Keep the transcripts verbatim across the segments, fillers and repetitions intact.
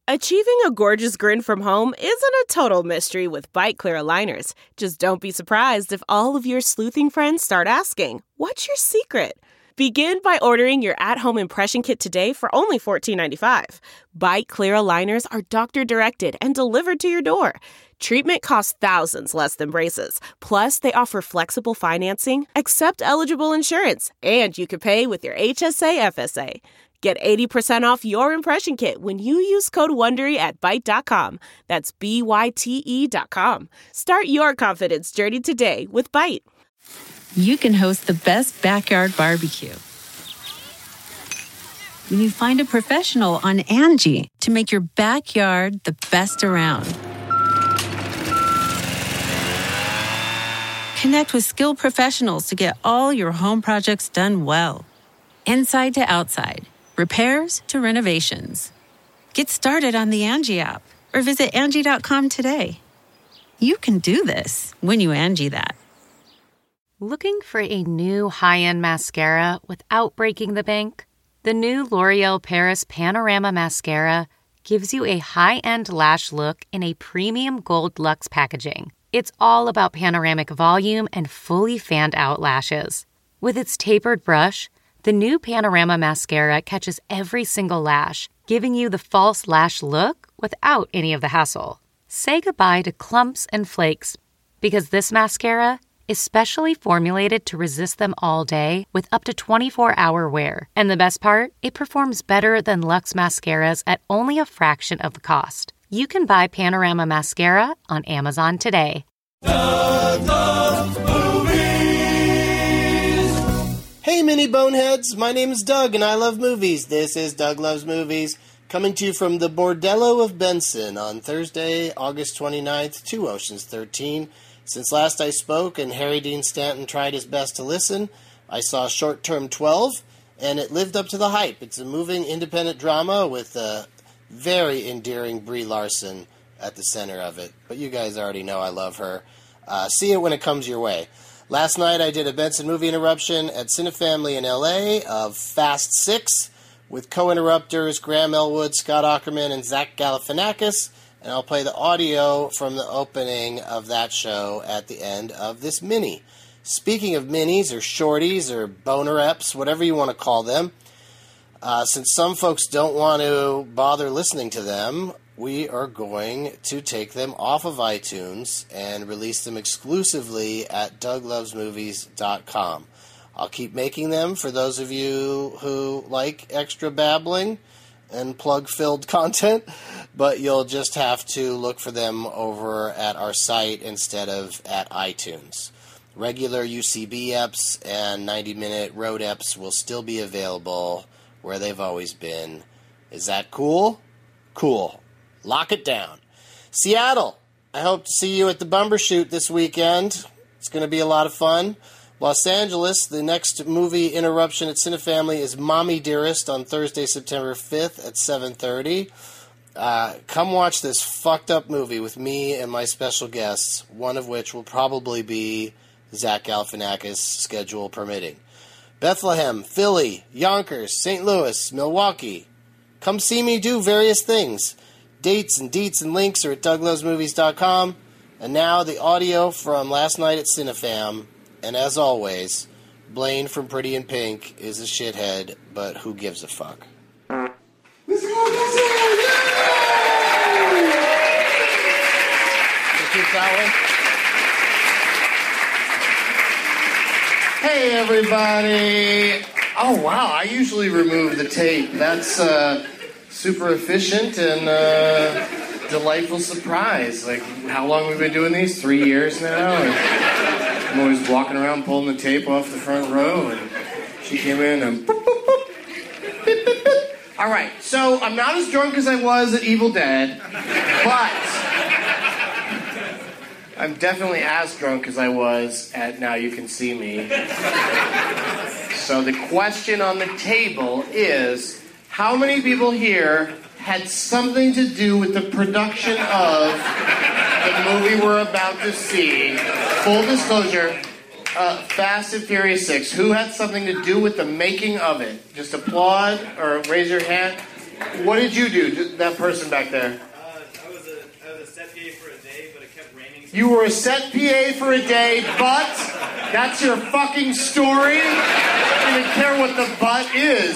Achieving a gorgeous grin from home isn't a total mystery with Byte Clear aligners. Just don't be surprised if all of your sleuthing friends start asking, "What's your secret?" Begin by ordering your at-home impression kit today for only fourteen ninety-five. Byte Clear aligners are doctor-directed and delivered to your door. Treatment costs thousands less than braces. Plus, they offer flexible financing, accept eligible insurance, and you can pay with your H S A F S A. Get eighty percent off your impression kit when you use code WONDERY at Byte dot com. That's B Y T E dot com. Start your confidence journey today with Byte. You can host the best backyard barbecue when you find a professional on Angie to make your backyard the best around. Connect with skilled professionals to get all your home projects done well. Inside to outside. Repairs to renovations. Get started on the Angie app or visit Angie dot com today. You can do this when you Angie that. Looking for a new high-end mascara without breaking the bank? The new L'Oreal Paris Panorama Mascara gives you a high-end lash look in a premium gold luxe packaging. It's all about panoramic volume and fully fanned-out lashes. With its tapered brush, the new Panorama Mascara catches every single lash, giving you the false lash look without any of the hassle. Say goodbye to clumps and flakes, because this mascara is specially formulated to resist them all day with up to twenty-four hour wear. And the best part? It performs better than Luxe mascaras at only a fraction of the cost. You can buy Panorama Mascara on Amazon today. Doug Loves Movies. Hey, mini boneheads. My name is Doug, and I love movies. This is Doug Loves Movies, coming to you from the Bordello of Benson on Thursday, August twenty-ninth, two Oceans thirteen. Since last I spoke and Harry Dean Stanton tried his best to listen, I saw Short Term twelve, and it lived up to the hype. It's a moving independent drama with a very endearing Brie Larson at the center of it. But you guys already know I love her. Uh, see it when it comes your way. Last night I did a Benson movie interruption at Cinefamily in L A of Fast Six with co-interrupters Graham Elwood, Scott Aukerman, and Zach Galifianakis, and I'll play the audio from the opening of that show at the end of this mini. Speaking of minis or shorties or boner-eps, whatever you want to call them, uh, since some folks don't want to bother listening to them, we are going to take them off of iTunes and release them exclusively at Doug Loves Movies dot com. I'll keep making them for those of you who like extra babbling and plug-filled content, but you'll just have to look for them over at our site instead of at iTunes. Regular U C B eps and ninety-minute road eps will still be available where they've always been. Is that cool? Cool. Lock it down. Seattle, I hope to see you at the Bumbershoot this weekend. It's going to be a lot of fun. Los Angeles, the next movie interruption at Cinefamily is Mommy Dearest on Thursday, September fifth at seven thirty. Uh, come watch this fucked up movie with me and my special guests, one of which will probably be Zach Galifianakis, schedule permitting. Bethlehem, Philly, Yonkers, Saint Louis, Milwaukee. Come see me do various things. Dates and deets and links are at Doug Loves Movies dot com. And now the audio from last night at Cinefam. And as always, Blaine from Pretty in Pink is a shithead, but who gives a fuck? Let's go, let's go! Hey, everybody! Oh, wow, I usually remove the tape. That's uh, super efficient and uh, delightful surprise. Like, how long have we been doing these? Three years now? And I'm always walking around pulling the tape off the front row, and she came in and boop, boop, boop, beep, beep, beep. All right, so I'm not as drunk as I was at Evil Dead, but I'm definitely as drunk as I was at Now You Can See Me. So the question on the table is, how many people here had something to do with the production of the movie we're about to see? Full disclosure, uh, Fast and Furious six. Who had something to do with the making of it? Just applaud or raise your hand. What did you do, that person back there? Uh, I was a I was a set P A for a day, but it kept raining. So You were a set P A for a day, but that's your fucking story? I don't even care what the but is.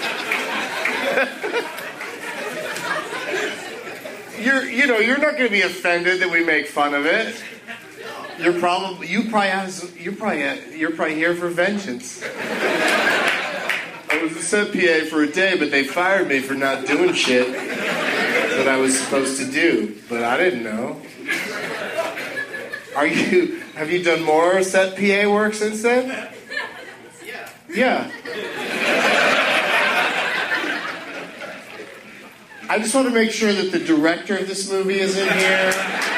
You're, you know, you're not going to be offended that we make fun of it. You're probably, you probably have, you're probably, you're probably here for vengeance. I was a set P A for a day, but they fired me for not doing shit that I was supposed to do. But I didn't know. Are you, have you done more set P A work since then? yeah. Yeah. I just want to make sure that the director of this movie is in here.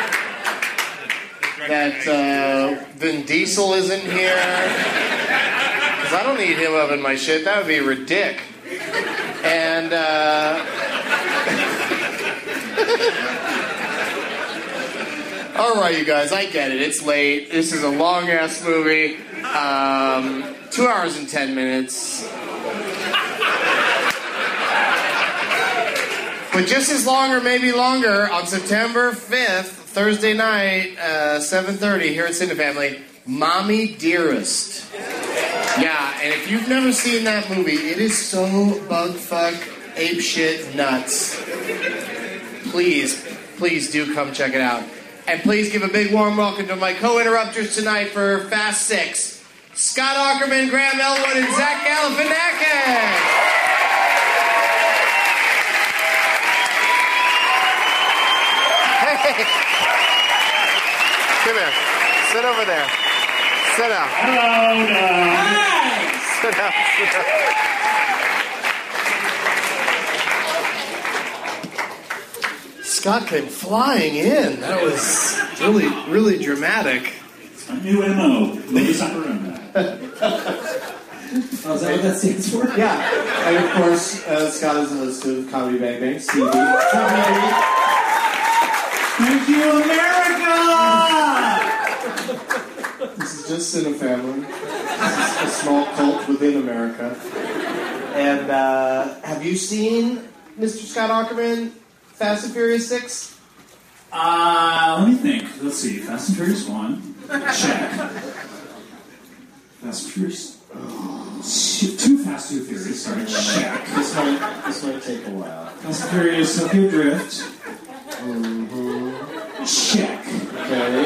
That uh, Vin Diesel is in here. Because I don't need him up in my shit. That would be ridiculous. And, uh... all right, you guys, I get it. It's late. This is a long-ass movie. Um, two hours and ten minutes. But just as long or maybe longer, on September fifth, Thursday night, uh, seven thirty, here at Cinefamily, Mommy Dearest. Yeah, and if you've never seen that movie, it is so bugfuck, apeshit nuts. Please, please do come check it out. And please give a big warm welcome to my co-interrupters tonight for Fast Six, Scott Aukerman, Graham Elwood, and Zach Galifianakis. Come here. Sit over there. Sit down. Hello, Doug. Sit down. Sit down. Scott came flying in. That was really, really dramatic. A new M O. Ladies and gentlemen. Oh, is that what that stands for? Yeah. And of course, uh, Scott is a host of Comedy Bang Bang, T V. Thank you, America! This is just Cinefamily. This is a small cult within America. And uh, have you seen Mister Scott Aukerman, Fast and Furious six? Uh, let me think. Let's see. Fast and Furious one. Check. Fast and Furious. Oh, too Fast, Too Furious. Sorry. Check. This might, this might take a while. Fast and Furious, Tokyo Drift. Mm-hmm. Check. Okay.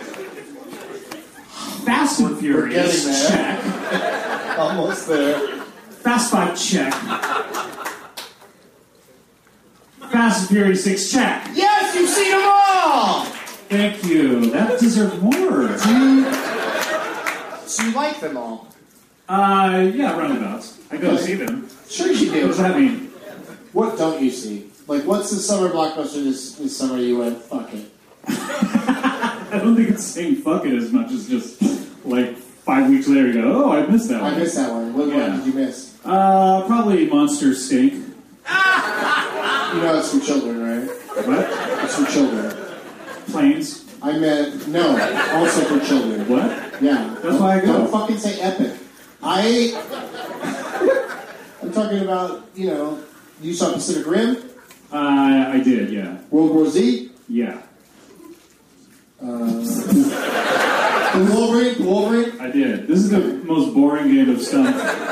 Fast and Furious. We're getting there. Check. Almost there. Fast Five. Check. Fast and Furious six. Check. Yes, you've seen them all! Thank you. That deserved more. Do you, so you like them all? Uh, yeah, roundabouts. I go Okay. see them. Sure you What do. does that mean? What don't you see? Like, what's the summer blockbuster this, this summer you went, fuck it? I don't think it's saying fuck it as much as just, like, five weeks later you go, oh, I missed that one. I missed that one. What Yeah. one did you miss? Uh, probably Monster Stink. You know it's for children, right? What? It's for children. Planes. I meant, no, also for children. What? Yeah. That's why I go. Don't fucking say epic. I... I'm talking about, you know, you saw Pacific Rim? Uh, I did, yeah. World War Z? Yeah. Uh, the Wolverine? The Wolverine? I did. This is the most boring game of stuff.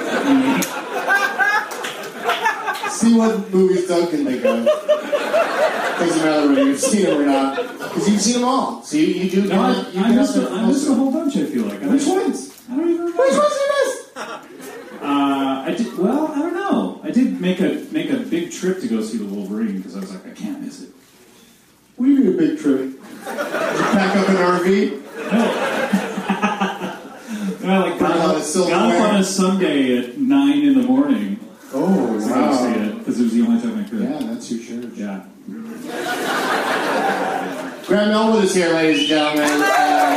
See what movies Doug can think of. Doesn't matter whether you've seen them or not. Because you've seen them all. So you, you do... No, I, you I get missed, up a, there I missed a closer. whole bunch, I feel like. I Which don't- ones? I don't even remember. Which ones did you miss? Uh, I did. Well, I don't know. I did make a make a big trip to go see the Wolverine because I was like, I can't miss it. What do you mean a big trip? Did you pack up an R V? And I like got, Uh, up, Silver got up Ware. on a Sunday at nine in the morning Oh, to go see wow. it because it was the only time I could. Yeah, that's your church. Yeah. Graham Elwood is here, ladies and gentlemen. Uh,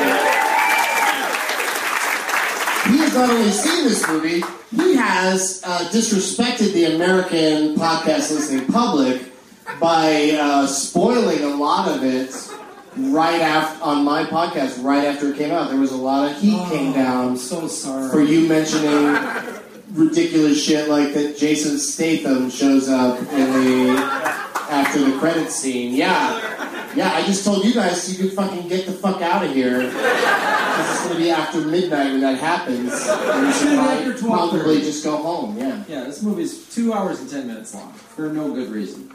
he has not only seen this movie, he has uh, disrespected the American podcast listening public by uh, spoiling a lot of it right after on my podcast. Right after it came out, there was a lot of heat came down I'm so sorry. for you mentioning ridiculous shit like that Jason Statham shows up in the after the credits scene. Yeah. Yeah, I just told you guys you could fucking get the fuck out of here. Because it's going to be after midnight when that happens. And you should probably, probably just go home, yeah. Yeah, this movie's two hours and ten minutes long. For no good reason.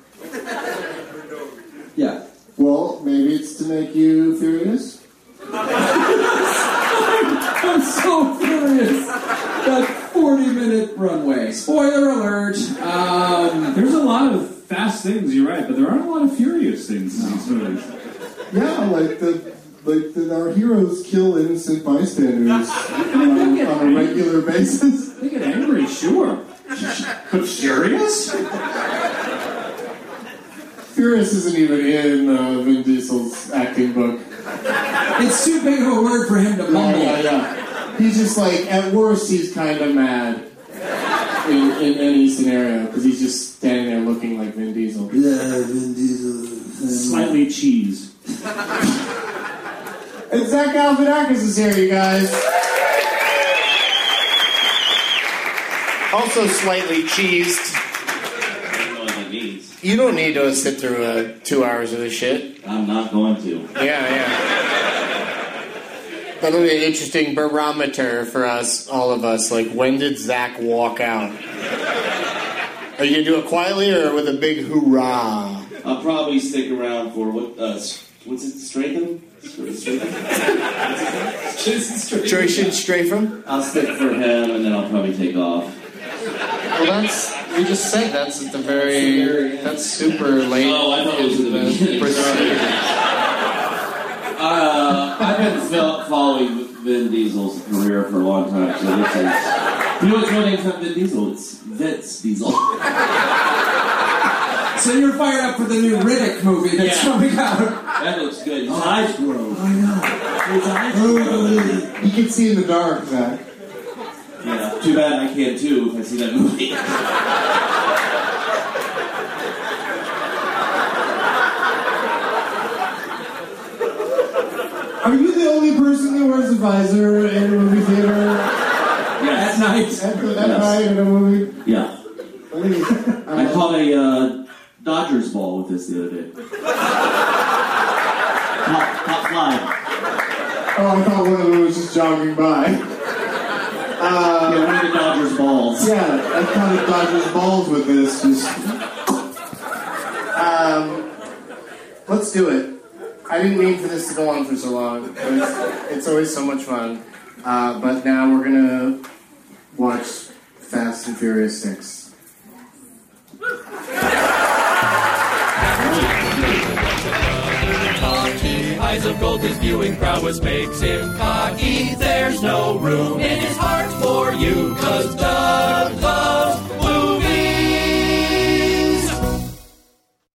Yeah. Well, maybe it's to make you furious? I'm so furious. That forty-minute runway. Spoiler alert. Um, There's a lot of fast things, you're right, but there aren't a lot of furious things in these movies. Yeah, like the like the, our heroes kill innocent bystanders on, on a regular basis. They get angry, sure. But furious? Furious isn't even in uh, Vin Diesel's acting book. it's too big of a word for him to mumble. Yeah, yeah, yeah. He's just like, at worst, he's kind of mad in, in any scenario, because he's just standing there looking like Vin Diesel. Yeah, Vin Diesel. Slightly cheese. And Zach Galifianakis is here, you guys. Also slightly cheesed. I don't know what that means. You don't need to sit through uh, two hours of this shit. I'm not going to. Yeah, yeah. That'll be an interesting barometer for us, all of us. Like, when did Zach walk out? Are you gonna do it quietly or with a big hoorah? I'll probably stick around for what? Uh, what's it? Stratham? Stratham? Jason Stratham? I'll stick for him, and then I'll probably take off. Well, that's, we just said that's at the very, that's super late. Oh, I thought it was in the beginning. Uh, I've been fil- following Vin Diesel's career for a long time, so this is... You know what's my name's not Vin Diesel? It's Vince Diesel. So you're fired up for the new Riddick movie that's Yeah. coming out. That looks good. His eyes grow. I know. His eyes Oh, grow. You can see in the dark, Zach. Yeah, too bad I can too if I see that movie. Are you the only person that wears a visor in a movie theater? Yes. At night. At, at Yes. night in a movie? Yeah. Please. I caught a uh, Dodgers ball with this the other day. Pop, pop fly. Oh, I thought one of them was just jogging by. Uh, Yeah, one of the Dodgers balls. yeah, I caught a Dodgers balls with this. Just... Um, let's do it. I didn't mean for this to go on for so long. But it's, it's always so much fun. Uh, but now we're gonna watch Fast and Furious six. Eyes of gold, his viewing prowess makes him cocky. There's no room in